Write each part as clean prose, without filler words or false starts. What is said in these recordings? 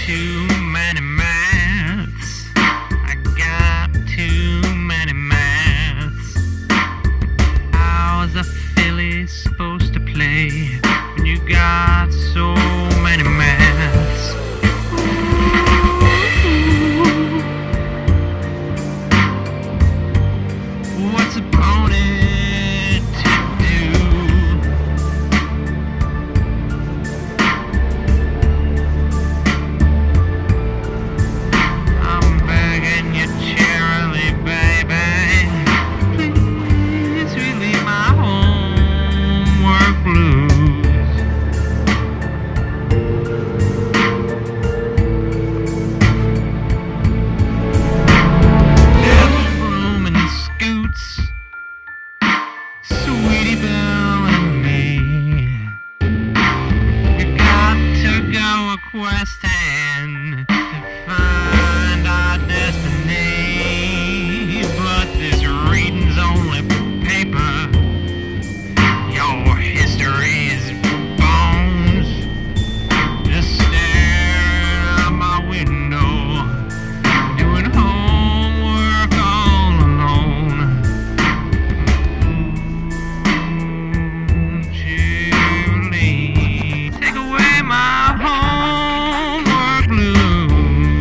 too many maths. I got too many maths. How's a filly supposed to play when you got so many maths? What's a pony to do? I'm begging you, cheerily, baby, please relieve my homework blues. Devil Broom and Scoots, Sweetie Belle and me, we got to go a-questing to find our destiny. But this reading's only paper. Your history is bones. Just staring out my window, doing homework all alone. Julie, take away my homework blues.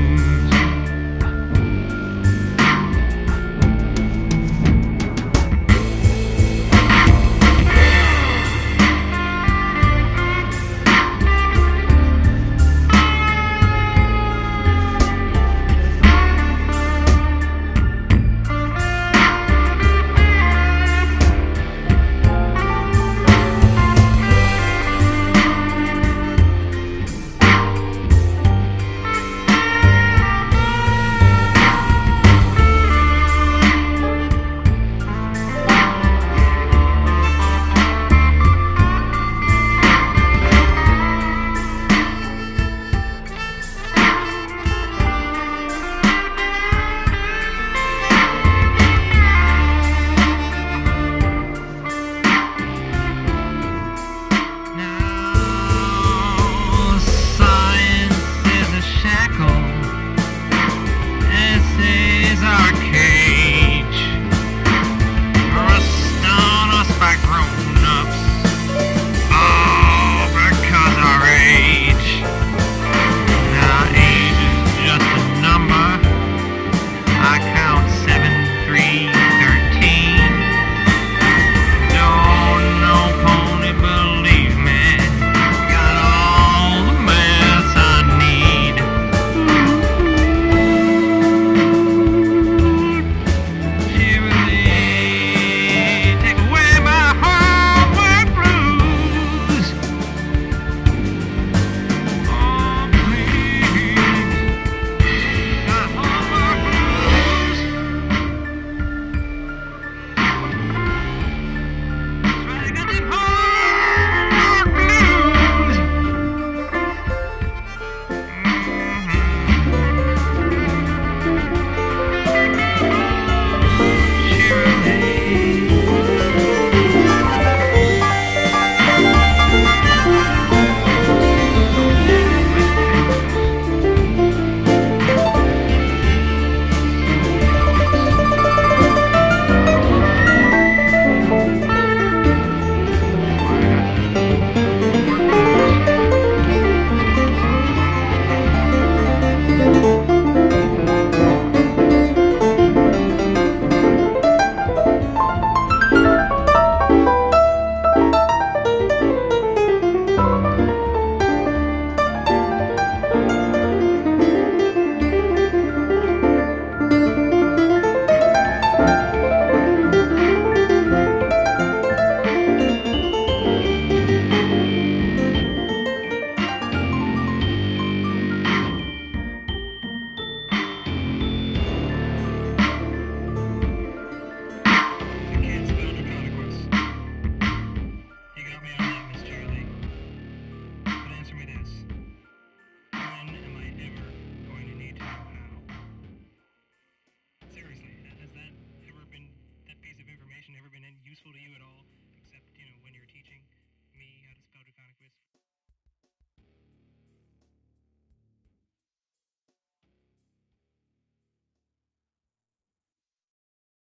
Now science is a shackle, essays are a cage, rust on us by grown-ups, all because our age. Now age is just a number. I count 7, 3, 13. Don't know pony, believe me, got all the maths I need. Cheerily, take away my homework blues. Oh, please, my homework blues. I got them homework blues. You got me on that, Miss Charlie. But answer me this. When am I ever going to need to know how? Seriously, has that piece of information ever been useful to you at all? Except, when you're teaching me how to